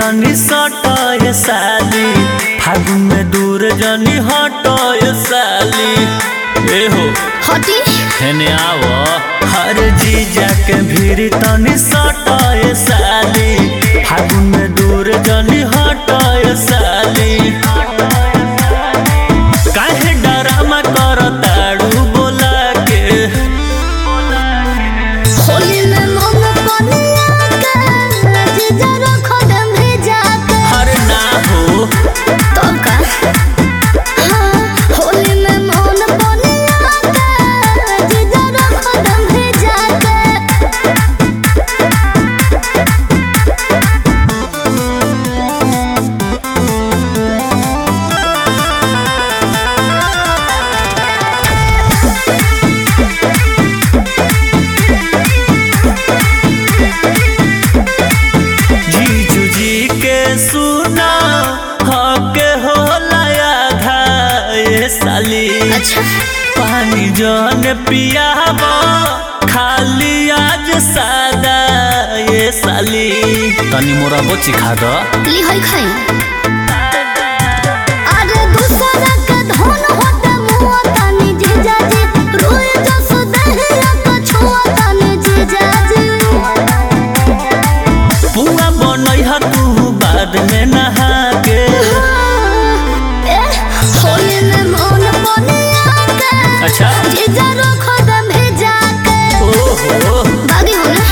तनी सटाए साली, फागुन में दूर जनी हटाए साली। ए हो हटी हेने आवो, हर जीजा के भीड़ तनी सटाए साली, फागुन में दूर जनी हटाए साली। काहे डरामा करताड़ू बोला के, होली में मन पनिया के जीजा रखो दम भेजा के। हर ना हो तो का हाँ, होली में मन पनिया के जीजा रखो दम भेजा के। जीजू जी के सुना हके होला आधा ये साली। अच्छा पानी जन पियाबा खाली आज सादा ये साली। तनी मोरा बोची खा दो, ली होई खाई। अरे दूसरा के धन होते मुआ तानी जीजा जी, रोए जस देहिया को छुआ तानी जीजा जी। पुआ बनई ह तू बाद में नहा के। ए होली में मन पनिया के अच्छा जीजा रखो दम भेजा के। ओहो भागी हो ना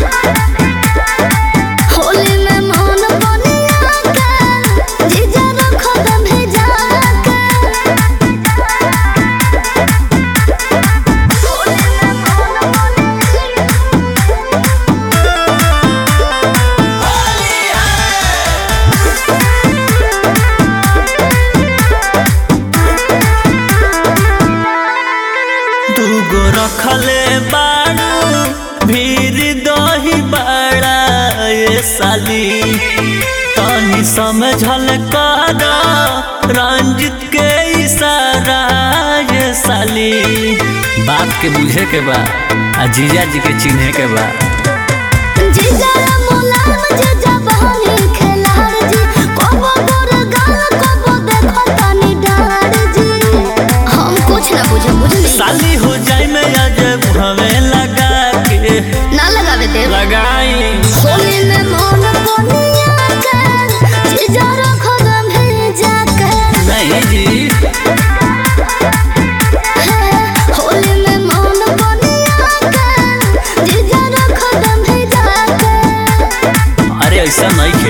होली में मन पनिया के जीजा रखो दम भेजा के। होली में मन दूगो रखले बाड़ू भीर दही बड़ा ये साली। तनी समझल कर रंजित के इशारा ये साली। बात के बुझे के बा आ जीजा जी के चिन्हे के बा। जीजा मोलाम जीजा बहनी खेलार जी, कबो गोर गाल कबो देखो तानी डार जी। हम कुछ ना बुझे बुझली साली हो जाए में आज हमें लगा के ना लगावे दे। लगाई होली में मन पनिया के जीजा रखो दम भेजा के। नहीं जी होली में मन पनिया के जीजा रखो दम भेजा के। अरे ऐसा नहीं